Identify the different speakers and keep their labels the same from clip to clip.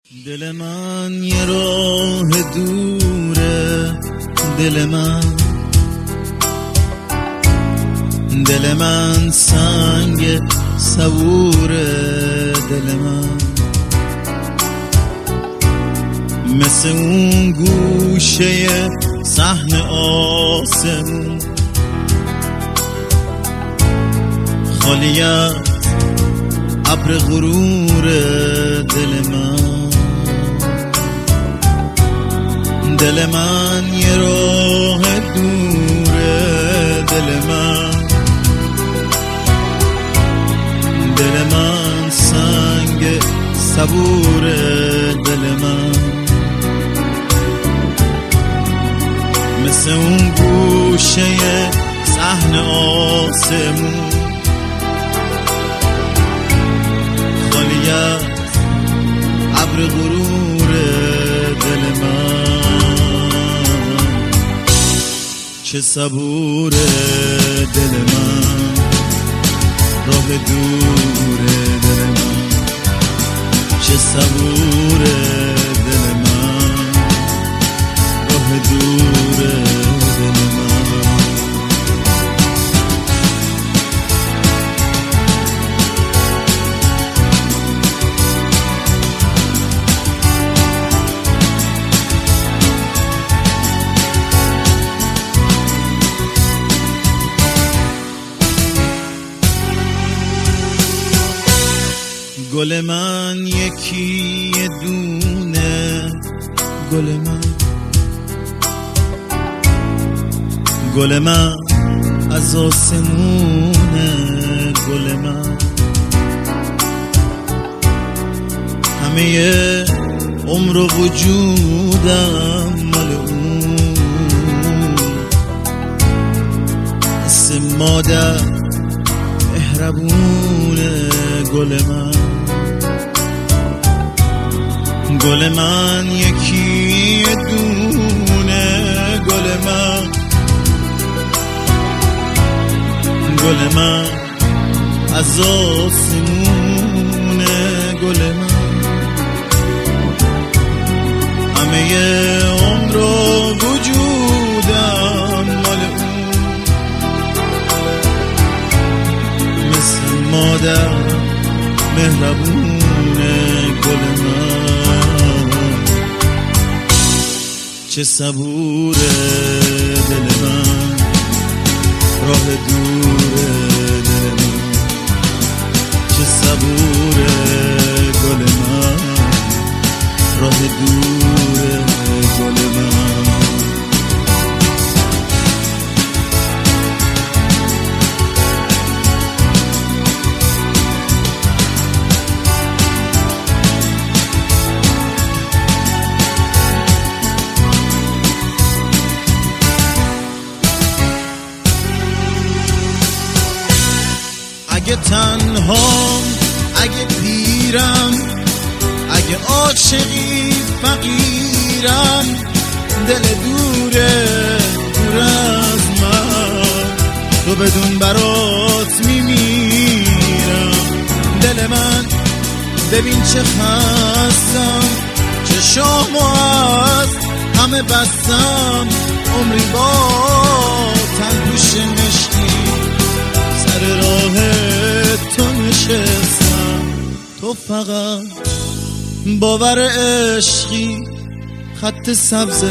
Speaker 1: دل من یه راه دوره، دل من سنگ صبوره، دل من مثل اون گوشه صحن آسمون خالی از ابر غروره، دل من یه راه دوره، دل من سنگ صبوره، دل من مثل اون گوشه صحن آسمون خالی از ابر غروره، دل من چه صبوره، دل من راه دوره، دل من چه صبوره، دل من راه دوره، دل من گل من یکی دونه، گل من از آسمونه، گل من همه عمر و وجودم مال اون، مثل مادر مهربونه، گل من یکی دونه، گل من از آسمونه، گل من همه عمر و وجودم مال اون، مثل مادر مهربونه، گل من چه صبوره، دل من راه دوره، دل من چه صبوره، گل من راه دوره، گل من اگه تنهام، اگه پیرم، اگه عاشقی فقیرم، دل دوره دور از من، تو بدون برات میمیرم، دل من ببین چه خستم، چشامو از همه بستم، عمری با تنگوش مشکی سر راه تو نشستم، تو فقط باور عشقی، خط سبز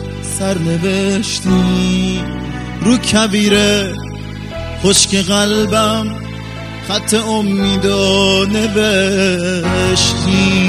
Speaker 1: سرنوشتی رو کبیره خشک قلبم، خط امیدو نوشتی.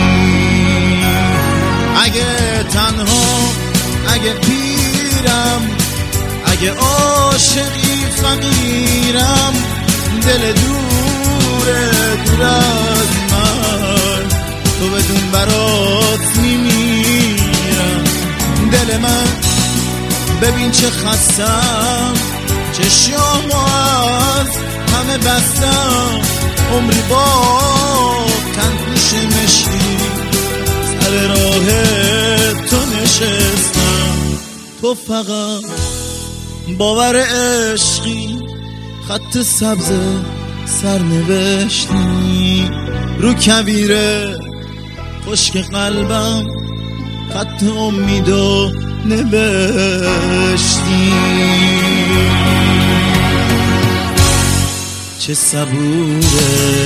Speaker 1: اگه تنها، اگه پیرم، اگه عاشقی فقیرم، دل دوره دور از من، تو بدون برات میمیرم، دل من ببین چه خستم، چشامو از همه بستم، عمری با تنگوش مشکی سر راه تو نشستم، تو فقط باور عشقی، خط سبز سرنوشتی رو کبیره خشک قلبم خط امیدو نوشتی. چه صبوره